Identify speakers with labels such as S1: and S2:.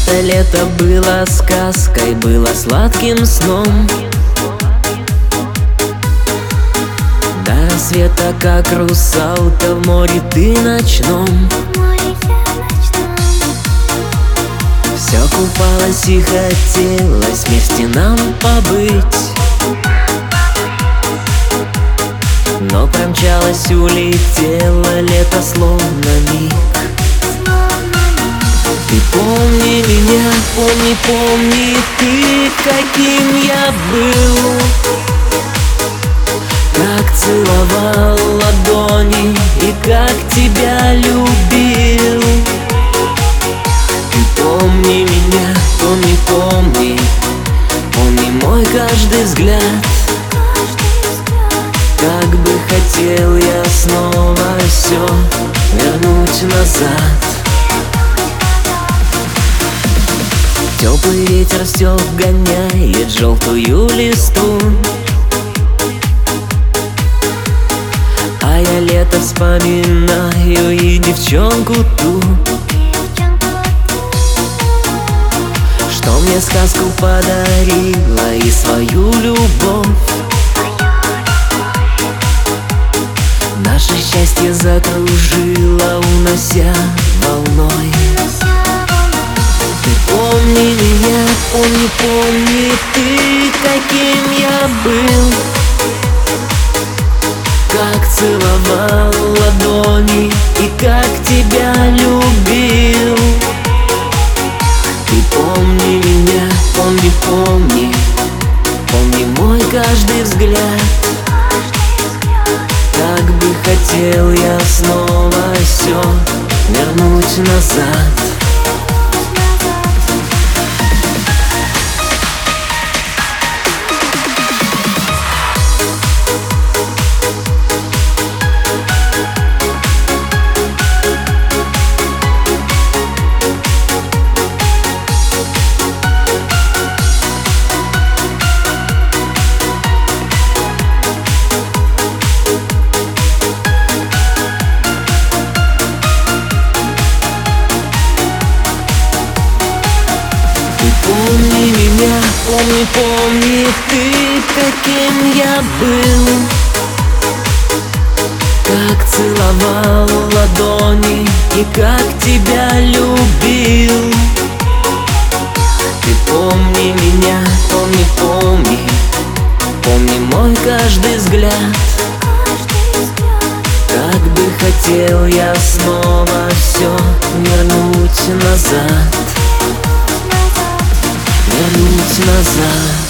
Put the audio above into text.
S1: Это лето было сказкой, было сладким сном. До рассвета, как русалка в море ты ночном. Все купалось и хотелось вместе нам побыть, но промчалось, улетело лето словно миг. Ты помни меня, помни, помни ты, каким я был, как целовал ладони и как тебя любил. Ты помни меня, помни, помни, помни мой каждый взгляд. Как бы хотел я снова все вернуть назад. Теплый ветер стёк гоняет желтую листу, а я лето вспоминаю и девчонку ту, что мне сказку подарила и свою любовь. Наше счастье закружило, унося волной. Ты помни меня, помни, помни ты, каким я был, как целовал ладони и как тебя любил. Ты помни меня, помни, помни, помни мой каждый взгляд. Как бы хотел я снова все вернуть назад. Помни меня, помни, помни ты, каким я был, как целовал ладони и как тебя любил. Ты помни меня, помни, помни, помни мой каждый взгляд. Как бы хотел я снова все вернуть назад. Вернуть назад.